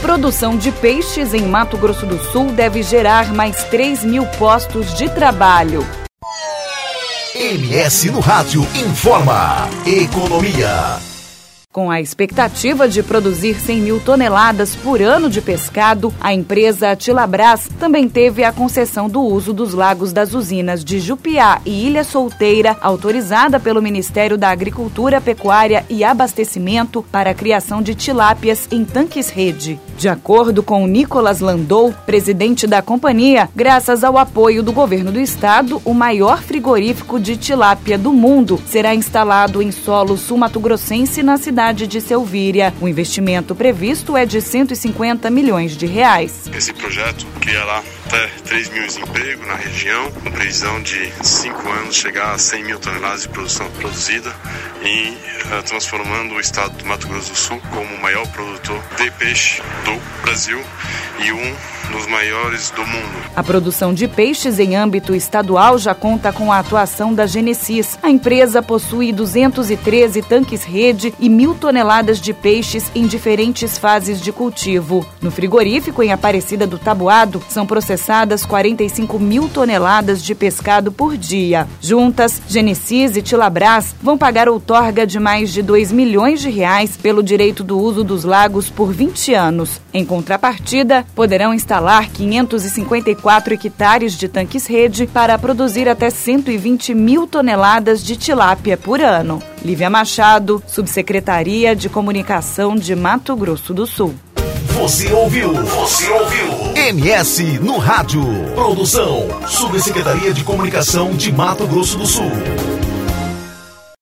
Produção de peixes em Mato Grosso do Sul deve gerar mais 3.000 postos de trabalho. MS no Rádio informa Economia. Com a expectativa de produzir 100.000 toneladas por ano de pescado, a empresa Tilabras também teve a concessão do uso dos lagos das usinas de Jupiá e Ilha Solteira, autorizada pelo Ministério da Agricultura, Pecuária e Abastecimento para a criação de tilápias em tanques-rede. De acordo com Nicolas Landou, presidente da companhia, graças ao apoio do governo do estado, o maior frigorífico de tilápia do mundo será instalado em solo sul-mato-grossense na cidade de Selvíria. O investimento previsto é de 150 milhões de reais. Esse projeto criará até 3.000 empregos na região, com previsão de 5 anos chegar a 100.000 toneladas de produção produzida e transformando o estado do Mato Grosso do Sul como o maior produtor de peixe do Brasil e um dos maiores do mundo. A produção de peixes em âmbito estadual já conta com a atuação da Genesis. A empresa possui 213 tanques-rede e 1.000 toneladas de peixes em diferentes fases de cultivo. No frigorífico, em Aparecida do Taboado, são processadas 45.000 toneladas de pescado por dia. Juntas, Genesis e Tilabras vão pagar outorga de mais de 2 milhões de reais pelo direito do uso dos lagos por 20 anos. Em contrapartida, poderão instalar 554 hectares de tanques-rede para produzir até 120.000 toneladas de tilápia por ano. Lívia Machado, Subsecretaria de Comunicação de Mato Grosso do Sul. Você ouviu MS no Rádio. Produção, Subsecretaria de Comunicação de Mato Grosso do Sul.